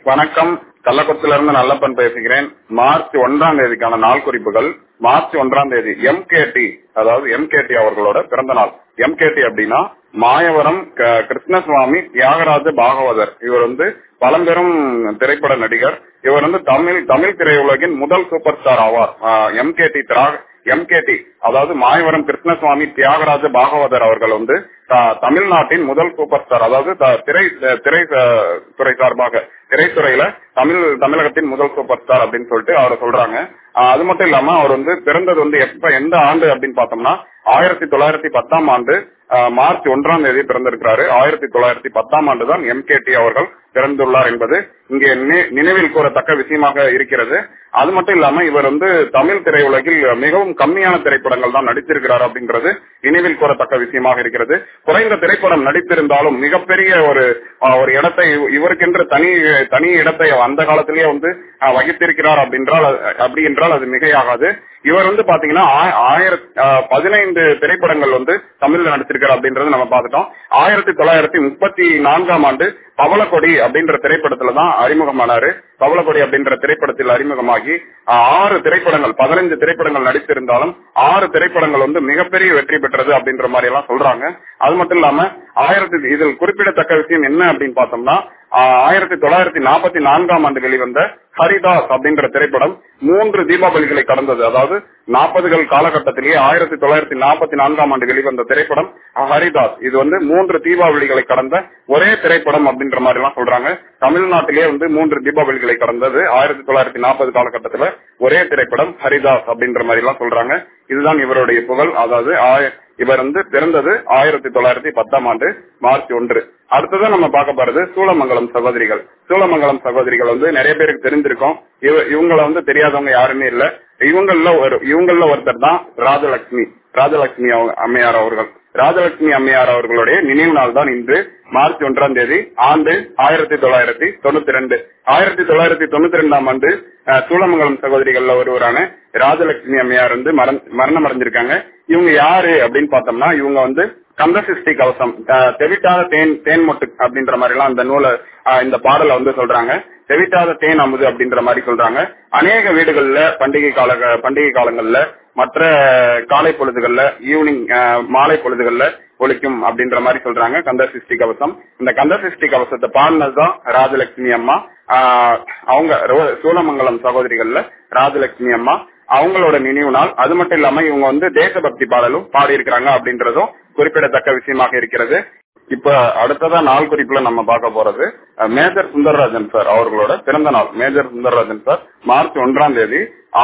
வணக்கம். கள்ளக்குறிச்சியிலிருந்து நல்லப்பன் பேசுகிறேன். மார்ச் 1ஆம் தேதிக்கான நாள் குறிப்புகள். மார்ச் 1ஆம் தேதி எம்கேடி, அதாவது எம்கேடி அவர்களோட பிறந்த நாள். எம்கேடி அப்படின்னா மாயவரம் கிருஷ்ணசுவாமி தியாகராஜ பாகவதர். இவர் பழம்பெரும் திரைப்பட நடிகர். இவர் தமிழ் திரையுலகின் முதல் சூப்பர் ஸ்டார் ஆவார். எம்கேடி அதாவது மாயவரம் கிருஷ்ணசுவாமி தியாகராஜ பாகவதர் அவர்கள் தமிழ்நாட்டின் முதல் சூப்பர் ஸ்டார். அதாவது திரைத்துறை சார்பாக திரைத்துறையில தமிழகத்தின் முதல் சூப்பர் ஸ்டார் அப்படின்னு சொல்லிட்டு அவரை சொல்றாங்க. அது மட்டும் இல்லாம அவர் பிறந்தது எந்த ஆண்டு அப்படின்னு பார்த்தோம்னா 1910ஆம் ஆண்டு மார்ச் 1ஆம் தேதி பிறந்திருக்கிறாரு. 1910ஆம் ஆண்டு தான் எம்கேடி அவர்கள் பிறந்துள்ளார் என்பது இங்கே நினைவில் கூறத்தக்க விஷயமாக இருக்கிறது. அது மட்டும் இல்லாம இவர் தமிழ் திரையுலகில் மிகவும் கம்மியான திரைப்படங்கள் தான் நடித்திருக்கிறார் அப்படின்றது நினைவில் கூறத்தக்க விஷயமாக இருக்கிறது. குறைந்த திரைப்படம் நடித்திருந்தாலும் மிகப்பெரிய ஒரு இடத்தை இவருக்கென்று தனி இடத்தை அந்த காலத்திலேயே வகித்திருக்கிறார் அப்படி என்றால் அது மிகையாகாது. இவர் பாத்தீங்கன்னா 15 திரைப்படங்கள் தமிழ்ல நடிச்சிருக்காரு அப்படின்றது நம்ம பார்த்துட்டோம். 1934ஆம் ஆண்டு பவளக்கொடி அப்படின்ற திரைப்படத்துலதான் அறிமுகமானாரு. பவளக்கொடி அப்படின்ற திரைப்படத்தில் அறிமுகமாகி 6 திரைப்படங்கள் 15 திரைப்படங்கள் நடித்திருந்தாலும் 6 திரைப்படங்கள் மிகப்பெரிய வெற்றி பெற்றது அப்படின்ற மாதிரி எல்லாம் சொல்றாங்க. அது மட்டும் இல்லாம இதில் குறிப்பிடத்தக்க விஷயம் என்ன அப்படின்னு பார்த்தோம்னா 1944ஆம் ஆண்டு வெளிவந்த ஹரிதாஸ் அப்படின்ற திரைப்படம் 3 தீபாவளிகளை கடந்தது. அதாவது 40கள் காலகட்டத்திலேயே 1944ஆம் ஆண்டு வெளிவந்த திரைப்படம் ஹரிதாஸ். இது 3 தீபாவளிகளை கடந்த ஒரே திரைப்படம் அப்படின்ற மாதிரி எல்லாம் சொல்றாங்க. தமிழ்நாட்டிலே 3 தீபாவளிகளை கடந்தது 1940 காலகட்டத்துல ஒரே திரைப்படம் ஹரிதாஸ் அப்படின்ற மாதிரி எல்லாம் சொல்றாங்க. இதுதான் இவருடைய புகழ். அதாவது இவர் பிறந்தது 1910ஆம் ஆண்டு மார்ச் 1. அடுத்ததான் நம்ம பார்க்க போறது சூளமங்கலம் சகோதரிகள். சூளமங்கலம் சகோதரிகள் நிறைய பேருக்கு தெரிஞ்சிருக்கும். இவங்கள தெரியாதவங்க யாருமே இல்ல. இவங்கள ஒருத்தர் தான் ராஜலட்சுமி அம்மையார் அவர்கள். ராஜலட்சுமி அம்மையார் அவர்களுடைய நினைவு நாள் தான் இன்று மார்ச் 1ஆம் தேதி. ஆண்டு 1992. 1992ஆம் ஆண்டு சூளமங்கலம் சகோதரிகள்ல ஒருவரான ராஜலட்சுமி அம்மையார் மரணம் அடைஞ்சிருக்காங்க. இவங்க யாரு அப்படின்னு பார்த்தோம்னா இவங்க கந்தசிருஷ்டி கவசம், தெவிட்டாத தேன் மொட்டு அப்படின்ற மாதிரி எல்லாம் அந்த நூலை இந்த பாடல சொல்றாங்க. தெவிட்டாத தேன் அமுது அப்படின்ற மாதிரி சொல்றாங்க. அநேக வீடுகள்ல பண்டிகை காலங்கள்ல மற்ற காலை பொழுதுகள்ல ஈவினிங் மாலை பொழுதுகள்ல ஒழிக்கும் அப்படின்ற மாதிரி சொல்றாங்க கந்தசிருஷ்டி கவசம். இந்த கந்தசிருஷ்டி கவசத்தை பாடினதுதான் ராஜலட்சுமி அம்மா. அவங்க சூளமங்கலம் சகோதரிகள்ல ராஜலட்சுமி அம்மா அவங்களோட நினைவு நாள். அது மட்டும் இல்லாம இவங்க தேசபக்தி பாடலும் பாடி இருக்கிறாங்க அப்படின்றதும் குறிப்பிடத்தக்க விஷயமாக இருக்கிறது. இப்ப அடுத்ததா நாள் குறிப்புல நம்ம பார்க்க போறது மேஜர் சுந்தரராஜன் சார் அவர்களோட பிறந்த நாள். மேஜர் சுந்தரராஜன் சார் மார்ச் 1ஆம் தேதி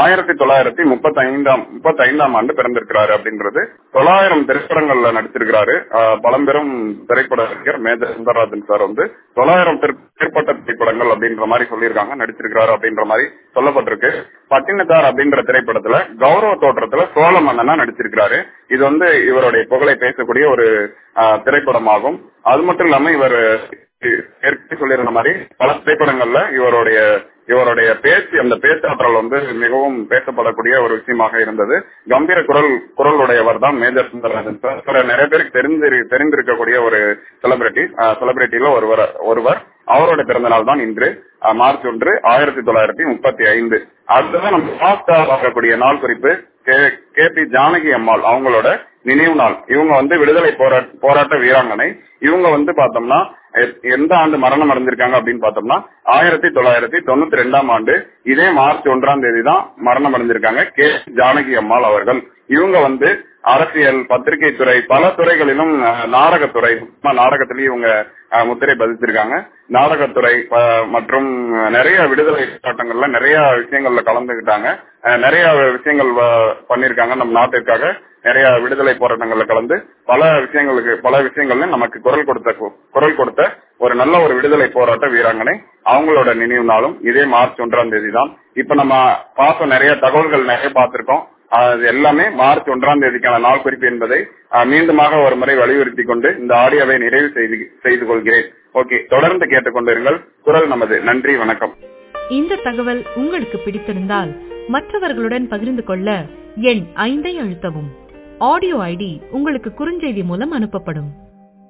1935ஆம் ஆண்டு பிறந்திருக்கிறாரு அப்படின்றது. 900 திரைப்படங்கள்ல நடிச்சிருக்கிறாரு. பழம்பெரும் திரைப்பட நடிகர் மேஜர் சுந்தரராஜன் சார் 900 மேற்பட்ட திரைப்படங்கள் அப்படின்ற மாதிரி சொல்லியிருக்காங்க நடிச்சிருக்கிறாரு அப்படின்ற மாதிரி சொல்லப்பட்டிருக்கு. பட்டினத்தார் அப்படின்ற திரைப்படத்துல கௌரவ தோற்றத்துல சோழ மன்னனா நடிச்சிருக்கிறாரு. இது இவருடைய புகழை பேசக்கூடிய ஒரு திரைப்படமாகும். அது மட்டும் இல்லாம இவர் சொல்லிருந்த மாதிரி பல திரைப்படங்கள்ல இவருடைய பேச்சு, அந்த பேச்சாற்றல் மிகவும் பேசப்படக்கூடிய ஒரு விஷயமாக இருந்தது. கம்பீர குரலுடையவர் தான் மேஜர் சுந்தரராஜன் சார். நிறைய பேருக்கு தெரிந்திருக்கக்கூடிய ஒரு செலிபிரிட்டியில ஒருவர். அவரோட பிறந்த நாள் தான் இன்று மார்ச் 1 1935. அடுத்ததான் நம்ம பார்க்கக்கூடிய நாள் குறிப்பு KP ஜானகி அம்மாள் அவங்களோட நினைவு நாள். இவங்க விடுதலை போராட்ட வீராங்கனை. இவங்க பார்த்தோம்னா எந்த ஆண்டு மரணம் அடைஞ்சிருக்காங்க அப்படின்னு பார்த்தோம்னா 1992ஆம் ஆண்டு இதே மார்ச் 1ஆம் தேதி தான் மரணம் அடைஞ்சிருக்காங்க KP ஜானகி அம்மாள் அவர்கள். இவங்க அரசியல், பத்திரிகை துறை, பல துறைகளிலும் நாடகத்திலேயே இவங்க முத்திரை பதிச்சிருக்காங்க. நாடகத்துறை மற்றும் நிறைய விடுதலை போராட்டங்கள்ல நிறைய விஷயங்கள்ல கலந்துகிட்டாங்க. நிறைய விஷயங்கள் பண்ணிருக்காங்க. நம்ம நாட்டிற்காக நிறைய விடுதலை போராட்டங்கள்ல கலந்து பல விஷயங்கள்ல நமக்கு குரல் கொடுத்த ஒரு நல்ல ஒரு விடுதலை போராட்ட வீராங்கனை. அவங்களோட நினைவு நாளும் இதே மார்ச் 1ஆம் தேதி தான். இப்ப நம்ம நிறைய தகவல்கள் நிறைய பார்த்திருக்கோம். அது எல்லாமே மார்ச் 1ஆம் தேதிக்கான நாள் குறிப்பு என்பதை மீண்டுமாக ஒரு முறை வலியுறுத்தி கொண்டு இந்த ஆடியோவை நிறைவு செய்து கொள்கிறேன். ஓகே, தொடர்ந்து கேட்டுக்கொண்டிருங்கள். குரல் நமது. நன்றி, வணக்கம். இந்த தகவல் உங்களுக்கு பிடித்திருந்தால் மற்றவர்களுடன் பகிர்ந்து கொள்ள எண் 5 அழுத்தவும். ஆடியோ ஐடி உங்களுக்கு குறுஞ்செய்தி மூலம் அனுப்பப்படும்.